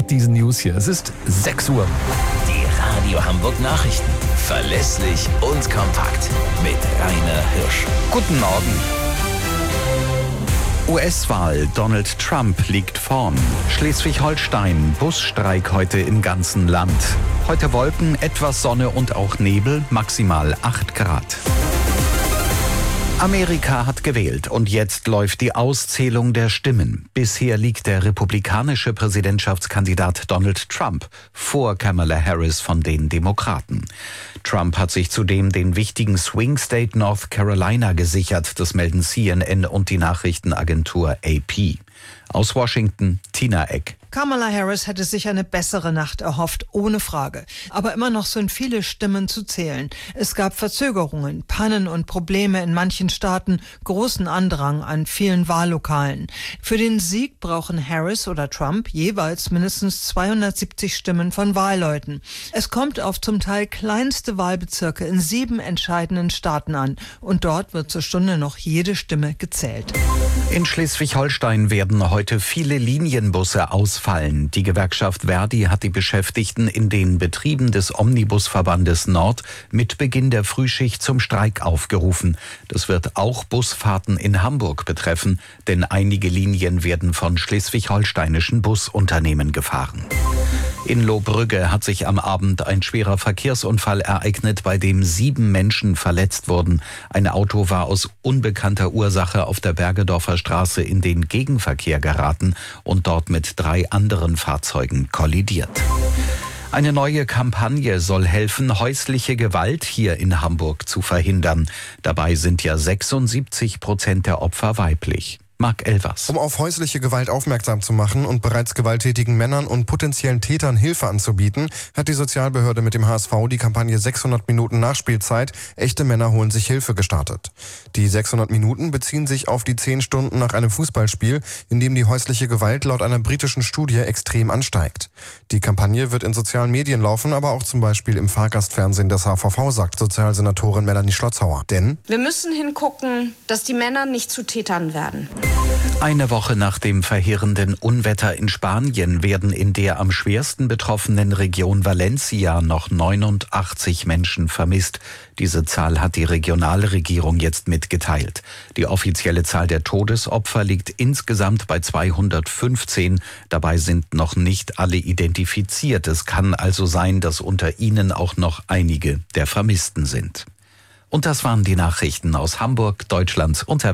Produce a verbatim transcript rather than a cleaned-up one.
mit diesen News hier. Es ist sechs Uhr. Die Radio Hamburg Nachrichten. Verlässlich und kompakt. Mit Rainer Hirsch. Guten Morgen. U S-Wahl. Donald Trump liegt vorn. Schleswig-Holstein. Busstreik heute im ganzen Land. Heute Wolken, etwas Sonne und auch Nebel. Maximal acht Grad. Amerika hat gewählt und jetzt läuft die Auszählung der Stimmen. Bisher liegt der republikanische Präsidentschaftskandidat Donald Trump vor Kamala Harris von den Demokraten. Trump hat sich zudem den wichtigen Swing State North Carolina gesichert, das melden C N N und die Nachrichtenagentur A P. Aus Washington, Tina Eck. Kamala Harris hätte sich eine bessere Nacht erhofft, ohne Frage. Aber immer noch sind viele Stimmen zu zählen. Es gab Verzögerungen, Pannen und Probleme in manchen Staaten, großen Andrang an vielen Wahllokalen. Für den Sieg brauchen Harris oder Trump jeweils mindestens zweihundertsiebzig Stimmen von Wahlleuten. Es kommt auf zum Teil kleinste Wahlbezirke in sieben entscheidenden Staaten an. Und dort wird zur Stunde noch jede Stimme gezählt. In Schleswig-Holstein werden heute viele Linienbusse ausfallen. Die Gewerkschaft Verdi hat die Beschäftigten in den Betrieben des Omnibusverbandes Nord mit Beginn der Frühschicht zum Streik aufgerufen. Das wird auch Busfahrten in Hamburg betreffen, denn einige Linien werden von schleswig-holsteinischen Busunternehmen gefahren. In Lohbrügge hat sich am Abend ein schwerer Verkehrsunfall ereignet, bei dem sieben Menschen verletzt wurden. Ein Auto war aus unbekannter Ursache auf der Bergedorfer Straße in den Gegenverkehr geraten und dort mit drei anderen Fahrzeugen kollidiert. Eine neue Kampagne soll helfen, häusliche Gewalt hier in Hamburg zu verhindern. Dabei sind ja sechsundsiebzig Prozent der Opfer weiblich. Marc Elvers. Um auf häusliche Gewalt aufmerksam zu machen und bereits gewalttätigen Männern und potenziellen Tätern Hilfe anzubieten, hat die Sozialbehörde mit dem H S V die Kampagne sechshundert Minuten Nachspielzeit Echte Männer holen sich Hilfe gestartet. Die sechshundert Minuten beziehen sich auf die zehn Stunden nach einem Fußballspiel, in dem die häusliche Gewalt laut einer britischen Studie extrem ansteigt. Die Kampagne wird in sozialen Medien laufen, aber auch zum Beispiel im Fahrgastfernsehen des H V V, sagt Sozialsenatorin Melanie Schlotzhauer. Denn wir müssen hingucken, dass die Männer nicht zu Tätern werden. Eine Woche nach dem verheerenden Unwetter in Spanien werden in der am schwersten betroffenen Region Valencia noch neunundachtzig Menschen vermisst. Diese Zahl hat die Regionalregierung jetzt mitgeteilt. Die offizielle Zahl der Todesopfer liegt insgesamt bei zweihundertfünfzehn. Dabei sind noch nicht alle identifiziert. Es kann also sein, dass unter ihnen auch noch einige der Vermissten sind. Und das waren die Nachrichten aus Hamburg, Deutschlands und der